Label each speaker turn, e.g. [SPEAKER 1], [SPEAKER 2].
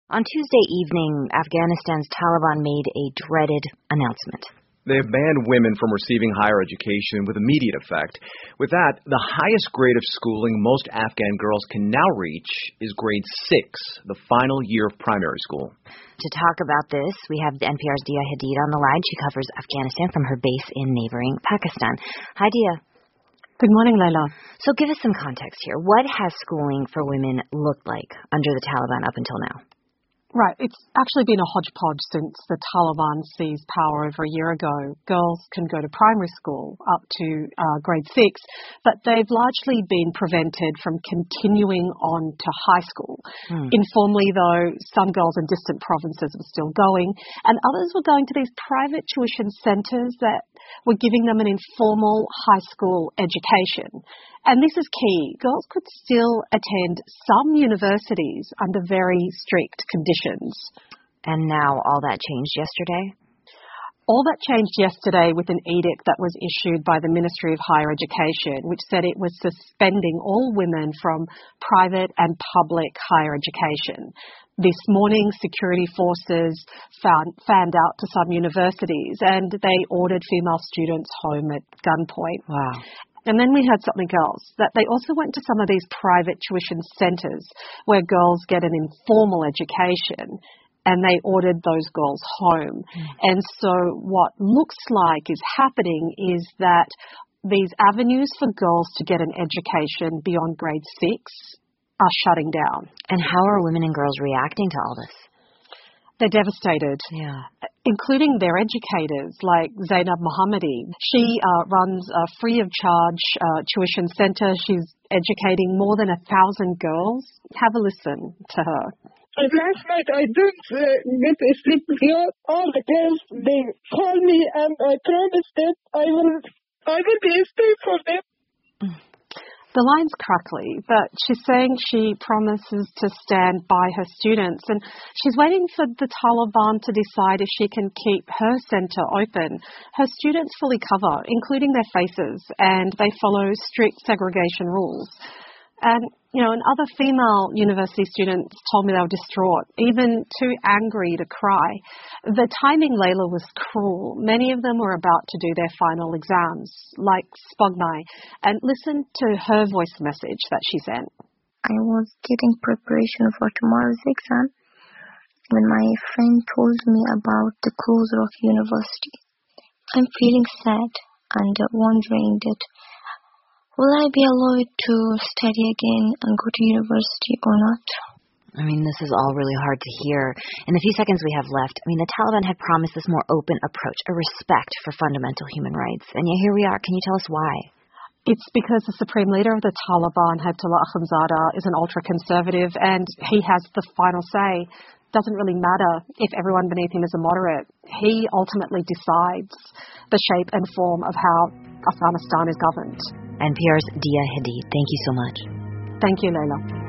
[SPEAKER 1] On Tuesday evening, Afghanistan's Taliban made a dreaded announcement.
[SPEAKER 2] They have banned women from receiving higher education with immediate effect. With that, the highest grade of schooling most Afghan girls can now reach is grade 6, the final year of primary school.
[SPEAKER 1] To talk about this, we have NPR's Dia Hadid on the line. She covers Afghanistan from her base in neighboring Pakistan. Hi, Dia.
[SPEAKER 3] Good morning, Leila.
[SPEAKER 1] So give us some context here. What has schooling for women looked like under the Taliban up until now?
[SPEAKER 3] Right. It's actually been a hodgepodge since the Taliban seized power over a year ago. Girls can go to primary school up to grade 6, but they've largely been prevented from continuing on to high school. Informally, though, some girls in distant provinces were still going, and others were going to these private tuition centres that were giving them an informal high school education. And this is key. Girls could still attend some universities under very strict conditions.
[SPEAKER 1] And now all that changed yesterday?
[SPEAKER 3] All that changed yesterday with an edict that was issued by the Ministry of Higher Education, which said it was suspending all women from private and public higher education. This morning, security forces fanned out to some universities and they ordered female students home at gunpoint.
[SPEAKER 1] Wow.
[SPEAKER 3] And then we had something else, that they also went to some of these private tuition centres where girls get an informal education, and they ordered those girls home. And so what looks like is happening is that these avenues for girls to get an education beyond grade 6 are shutting down.
[SPEAKER 1] And how are women and girls reacting to all this?
[SPEAKER 3] They're devastated, including their educators like Zainab Mohammadi. She runs a free of charge tuition centre. She's educating more than 1,000 girls. Have a listen to her.
[SPEAKER 4] Last night I didn't get a sleep here. All the girls, they call me and I promised that I will be a stay for them.
[SPEAKER 3] The line's crackly, but she's saying she promises to stand by her students, and she's waiting for the Taliban to decide if she can keep her centre open. Her students fully cover, including their faces, and they follow strict segregation rules. And, and other female university students told me they were distraught, even too angry to cry. The timing, Layla, was cruel. Many of them were about to do their final exams, like Spognai. And listen to her voice message that she sent.
[SPEAKER 5] I was getting preparation for tomorrow's exam when my friend told me about the closure of university. I'm feeling sad and wondering that will I be allowed to study again and go to university or not?
[SPEAKER 1] I mean, this is all really hard to hear. In the few seconds we have left, the Taliban had promised this more open approach, a respect for fundamental human rights. And yet here we are. Can you tell us why?
[SPEAKER 3] It's because the supreme leader of the Taliban, Hayatollah Akhundzada, is an ultra-conservative and he has the final say. Doesn't really matter if everyone beneath him is a moderate. He ultimately decides the shape and form of how Afghanistan is governed.
[SPEAKER 1] NPR's Dia Hadid, thank you so much.
[SPEAKER 3] Thank you, Leila.